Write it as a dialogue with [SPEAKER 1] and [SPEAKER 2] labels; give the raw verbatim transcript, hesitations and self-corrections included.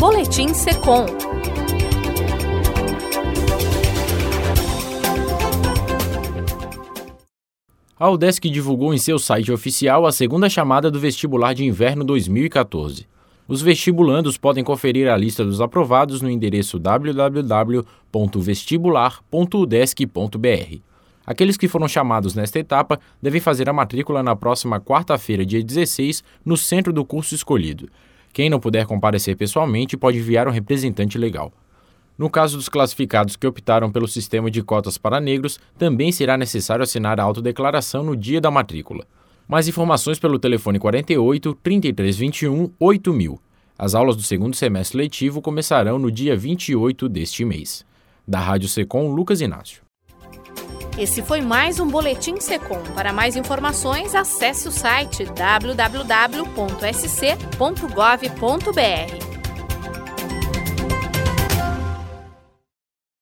[SPEAKER 1] Boletim Secom.
[SPEAKER 2] A UDESC divulgou em seu site oficial a segunda chamada do vestibular de inverno dois mil e quatorze. Os vestibulandos podem conferir a lista dos aprovados no endereço w w w ponto vestibular ponto udesc ponto b r. Aqueles que foram chamados nesta etapa devem fazer a matrícula na próxima quarta-feira, dia dezesseis, no centro do curso escolhido. Quem não puder comparecer pessoalmente pode enviar um representante legal. No caso dos classificados que optaram pelo sistema de cotas para negros, também será necessário assinar a autodeclaração no dia da matrícula. Mais informações pelo telefone quarenta e oito, trinta e três vinte e um, oito mil. As aulas do segundo semestre letivo começarão no dia vinte e oito deste mês. Da Rádio Secom, Lucas Inácio.
[SPEAKER 1] Esse foi mais um Boletim Secom. Para mais informações, acesse o site w w w ponto s c ponto gov ponto b r.